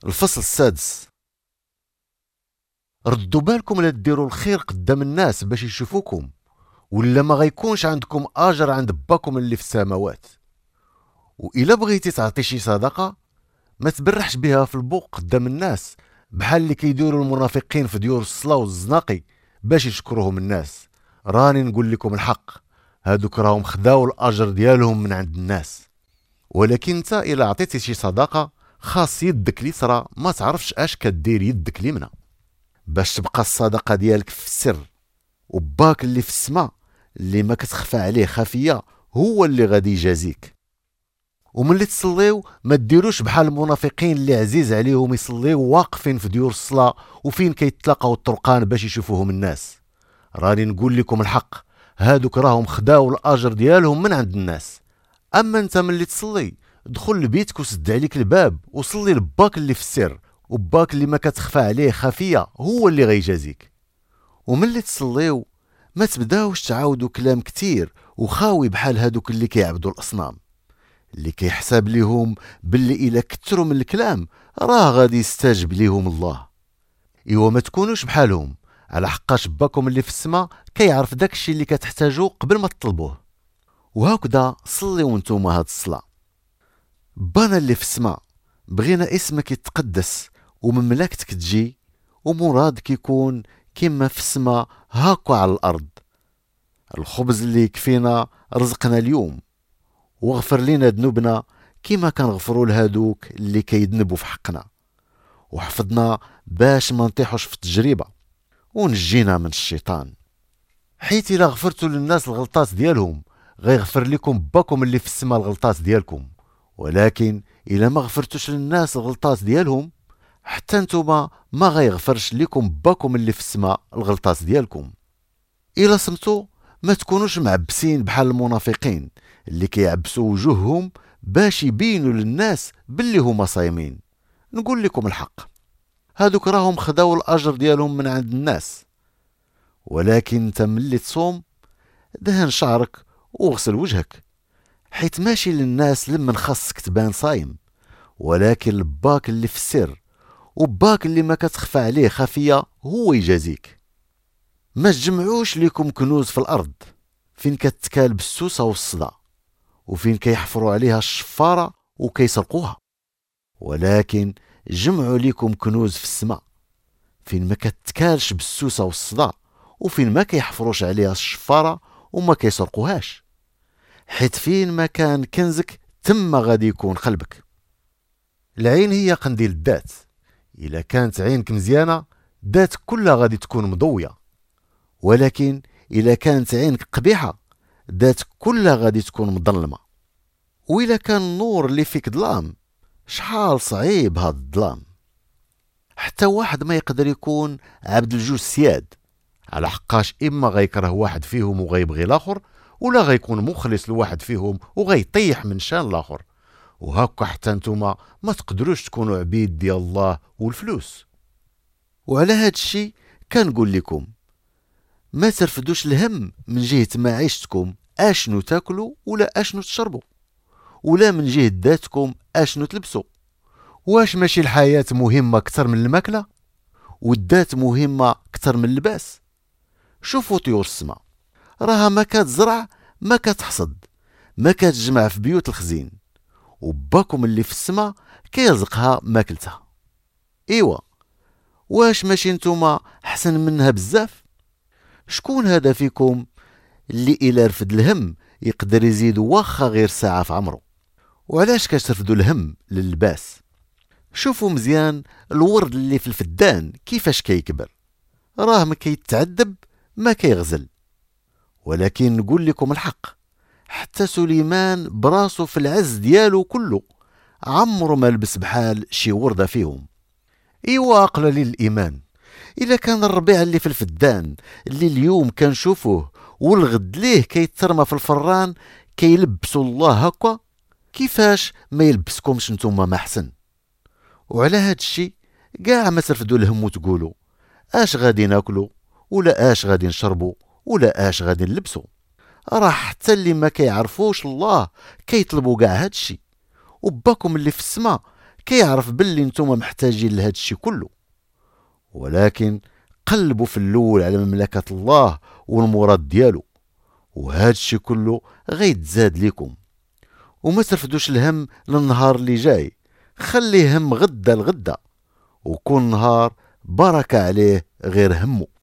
الفصل السادس. ردوا بالكم لا ديروا الخير قدام الناس باش يشوفوكم، ولا ما غيكونش عندكم اجر عند باكم اللي في السماوات. وإلا بغيتي تعطي شي صدقه ما تبرحش بها في البوق قدام الناس بحال اللي كيديروا المنافقين في ديور الصلاة والزناقي باش يشكروهم الناس. راني نقول لكم الحق، هادوك راهم خداو الاجر ديالهم من عند الناس. ولكن انت الا عطيتي شي صدقه خاص يدك اليسرى ما تعرفش اش كدير يدك اليمنى، باش تبقى الصدقه ديالك في السر، وباك اللي في السماء اللي ما كتخفى عليه خفيه هو اللي غادي يجازيك. وملي تصليو ما ديروش بحال المنافقين اللي عزيز عليهم يصليو واقفين في ديور الصلاه وفين كيتلاقاو الطرقان باش يشوفوهم الناس. راني نقول لكم الحق، هادوك راهم خداو الاجر ديالهم من عند الناس. اما انت ملي تصلي دخل لبيتك وسد عليك الباب وصلي لباك اللي في السر، وباك اللي ما كتخفى عليه خفيه هو اللي غيجازيك. وملي تصليو ما تبداوش تعاودوا كلام كتير وخاوي بحال هادوك اللي كيعبدوا الاصنام، اللي كيحسب ليهم باللي الا كثروا من الكلام راه غادي يستجب ليهم الله. ايوا ما تكونوش بحالهم، على حقاش باكم اللي في السماء كيعرف داكشي اللي كتحتاجو قبل ما تطلبوه. وهكذا صليو نتوما هاد الصلاة. بانا اللي في السماء، بغينا اسمك يتقدس ومملكتك تجي ومرادك يكون كما في السماء هاكو على الأرض. الخبز اللي يكفينا رزقنا اليوم، واغفر لنا ذنوبنا كما كنغفروا لهادوك اللي كيذنبوا في حقنا، وحفظنا باش ما نطيحوش في التجربة، ونجينا من الشيطان. حيت إلا غفرتوا للناس الغلطات ديالهم غيغفر لكم باكم اللي في السماء الغلطات ديالكم. ولكن إلا ما غفرتوش للناس الغلطات ديالهم حتى نتوما ما غيغفرش لكم باكم اللي في السماء الغلطات ديالكم. إلا صمتوا ما تكونوش معبسين بحال المنافقين اللي كيعبسوا وجوههم باش يبينوا للناس باللي هما صايمين. نقول لكم الحق، هادوك راهم خداو الأجر ديالهم من عند الناس. ولكن انت ملي تصوم دهن شعرك وغسل وجهك، حيت ماشي للناس لمن خاصك تبان صايم، ولكن لباك اللي في السر، وباك اللي ما كتخفى عليه خفية هو يجازيك. ما تجمعوش ليكم كنوز في الأرض فين كتكال بالسوسة والصدى، وفين كيحفروا عليها الشفارة وكيسرقوها، ولكن جمعوا ليكم كنوز في السماء فين ما كتكالش بالسوسة والصدى، وفين ما كيحفروش عليها الشفارة وما كيسرقوهاش. حيت فين ما كان كنزك تما غادي يكون قلبك. العين هي قنديل الذات، إلا كانت عينك مزيانة ذاتك كلها غادي تكون مضوية، ولكن إلا كانت عينك قبيحة ذاتك كلها غادي تكون مظلمة. وإلا كان النور اللي فيك ظلام شحال صعيب هاد الظلام. حتى واحد ما يقدر يكون عبد الجوج سياد، على حقاش إما غيكره واحد فيهم وغيبغي الآخر، ولا غيكون مخلص لواحد فيهم وغيطيح من شان الآخر. وهكا حتى نتوما ما تقدروش تكونوا عبيد ديال الله والفلوس. وعلى هاد الشي كنقول لكم ما ترفدوش الهم من جهة معيشتكم اشنو تاكلوا ولا اشنو تشربوا، ولا من جهة ذاتكم اشنو تلبسوا. واش ماشي الحياة مهمة اكثر من الماكلة، والذات مهمة اكثر من اللباس؟ شوفوا طيور السماء، راها ما كتزرع ما كتحصد ما كتجمع في بيوت الخزين، وباكم اللي في السماء كيرزقها ماكلتها. ايوا واش ماشي نتوما حسن منها بزاف؟ شكون هذا فيكم اللي إلا رفد الهم يقدر يزيد واخا غير ساعة في عمره؟ وعلاش كترفدوا الهم للباس؟ شوفوا مزيان الورد اللي في الفدان كيفاش كيكبر، راه ما كيتعذب ما كيغزل. ولكن نقول لكم الحق، حتى سليمان براسو في العز ديالو كله عمره ما لبس بحال شي وردة فيهم. ايوا اقل للإيمان، إلا كان الربيع اللي في الفدان اللي اليوم كنشوفوه والغد ليه كيترمى في الفران كيلبسوا الله هكا، كيفاش ما يلبسكمش نتوما ما حسن؟ وعلى هاد الشي كاع ما ترفدوا الهم وتقولوا اش غادي ناكلوا ولا اش غادي نشربوا ولا اش غادي نلبسوا. راه حتى اللي ما كيعرفوش الله كيطلبوا كاع هاد الشي، وباكم اللي في السماء كيعرف باللي نتوما محتاجين لهذا الشيء كله، ولكن قلبوا في الاول على مملكة الله والمراد ديالو، وهذا الشيء كله غيتزاد لكم. وما ترفدوش الهم للنهار اللي جاي، خليه هم غدا لغدا، وكون نهار بركة عليه غير همه.